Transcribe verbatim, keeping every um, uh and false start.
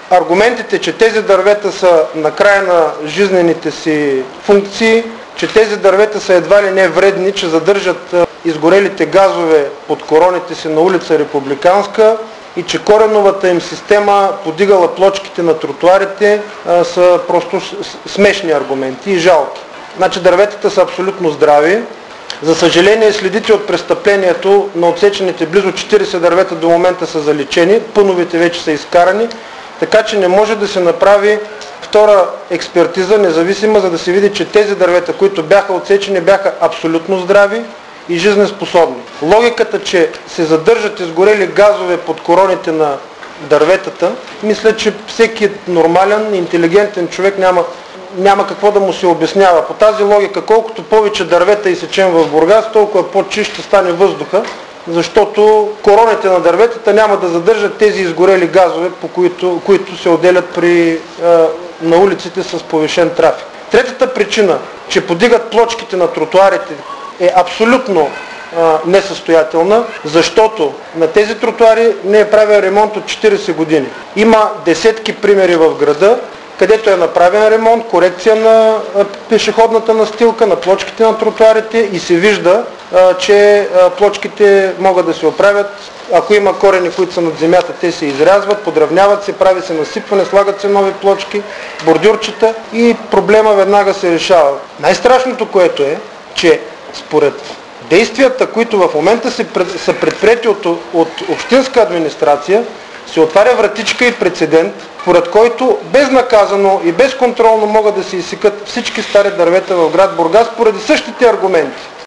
аргументите, че тези дървета са на края на жизнените си функции, че тези дървета са едва ли не вредни, че задържат изгорелите газове под короните си на улица Републиканска и че кореновата им система подигала плочките на тротуарите, са просто смешни аргументи и жалки. Значи дърветата са абсолютно здрави. За съжаление, следите от престъплението на отсечените близо четирийсет дървета до момента са заличени, пъновете вече са изкарани, така че не може да се направи втора експертиза, независима, за да се види, че тези дървета, които бяха отсечени, бяха абсолютно здрави и жизнеспособни. Логиката, че се задържат изгорели газове под короните на дърветата, мисля, че всеки нормален, интелигентен човек няма, няма какво да му се обяснява. По тази логика, колкото повече дървета изсечем в Бургас, толкова по-чист ще стане въздуха, защото короните на дърветата няма да задържат тези изгорели газове, по които, които се отделят при, е, на улиците с повишен трафик. Третата причина, че подигат плочките на тротуарите, е абсолютно е, несъстоятелна, защото на тези тротуари не е правен ремонт от четирийсет години. Има десетки примери в града, където е направен ремонт, корекция на пешеходната настилка, на плочките на тротуарите и се вижда, че плочките могат да се оправят. Ако има корени, които са над земята, те се изрязват, подравняват се, прави се насипване, слагат се нови плочки, бордюрчета и проблема веднага се решава. Най-страшното, което е, че според действията, които в момента са предприети от, от общинска администрация, се отваря вратичка и прецедент, според който безнаказано и безконтролно могат да се изсекат всички стари дървета в град Бургас поради същите аргументи.